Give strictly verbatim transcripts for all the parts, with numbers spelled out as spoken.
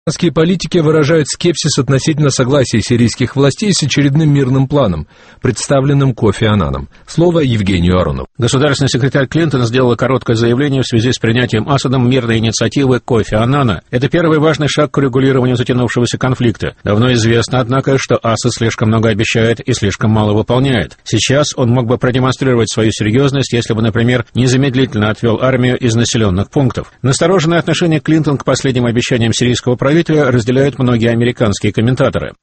Американские политики выражают скепсис относительно согласия сирийских властей с очередным мирным планом, представленным Кофи Аннаном. Слово Евгению Аронову. Государственный секретарь Клинтон сделала короткое заявление в связи с принятием Асадом мирной инициативы Кофи Аннана. Это первый важный шаг к урегулированию затянувшегося конфликта. Давно известно, однако, что Асад слишком много обещает и слишком мало выполняет. Сейчас он мог бы продемонстрировать свою серьезность, если бы, например, незамедлительно отвел армию из населенных пунктов. Настороженное отношение Клинтон к последним обещаниям сирийского правительства разделяют многие американские комментаторы.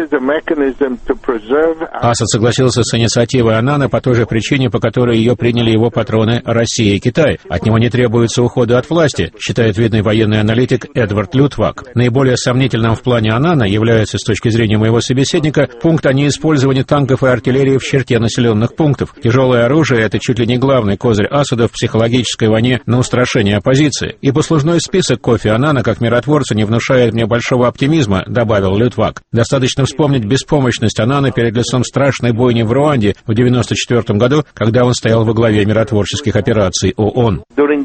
Асад согласился с инициативой Аннана по той же причине, по которой ее приняли его патроны Россия и Китай. От него не требуется ухода от власти, считает видный военный аналитик Эдвард Лютвак. Наиболее сомнительным в плане Аннана является, с точки зрения моего собеседника, пункт о неиспользовании танков и артиллерии в черте населенных пунктов. Тяжелое оружие — это чуть ли не главный козырь Асада в психологической войне на устрашение оппозиции. И послужной список Кофи Аннана как миротворца не внушает мне большого оптимизма, добавил Лютвак. Достаточно вспомнить беспомощность Аннана перед лицом страшной бойни в Руанде в девяносто четвёртом году, когда он стоял во главе миротворческих операций ООН.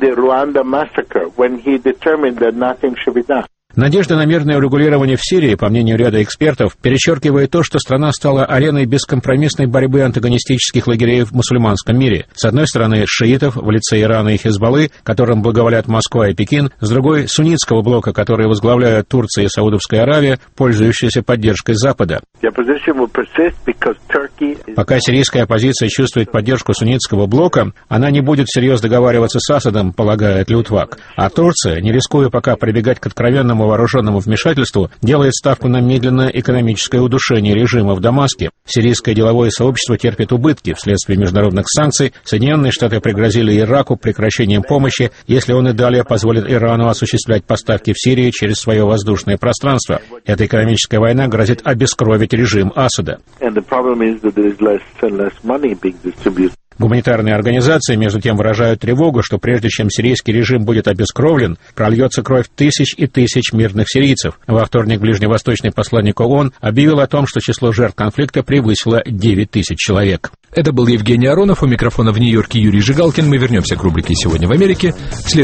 Надежда на мирное урегулирование в Сирии, по мнению ряда экспертов, перечеркивает то, что страна стала ареной бескомпромиссной борьбы антагонистических лагерей в мусульманском мире. С одной стороны, шиитов в лице Ирана и Хизбаллы, которым благоволят Москва и Пекин, с другой — суннитского блока, который возглавляют Турция и Саудовская Аравия, пользующиеся поддержкой Запада. Пока сирийская оппозиция чувствует поддержку суннитского блока, она не будет всерьез договариваться с Асадом, полагает Лютвак. А Турция, не рискуя пока прибегать к откровенному вооруженному вмешательству, делает ставку на медленное экономическое удушение режима в Дамаске. Сирийское деловое сообщество терпит убытки вследствие международных санкций. Соединенные Штаты пригрозили Ираку прекращением помощи, если он и далее позволит Ирану осуществлять поставки в Сирии через свое воздушное пространство. Эта экономическая война грозит обескровить режим Асада. Гуманитарные организации, между тем, выражают тревогу, что прежде чем сирийский режим будет обескровлен, прольется кровь тысяч и тысяч мирных сирийцев. Во вторник ближневосточный посланник ООН объявил о том, что число жертв конфликта превысило девять тысяч человек. Это был Евгений Аронов, у микрофона в Нью-Йорке Юрий Жигалкин. Мы вернемся к рубрике «Сегодня в Америке».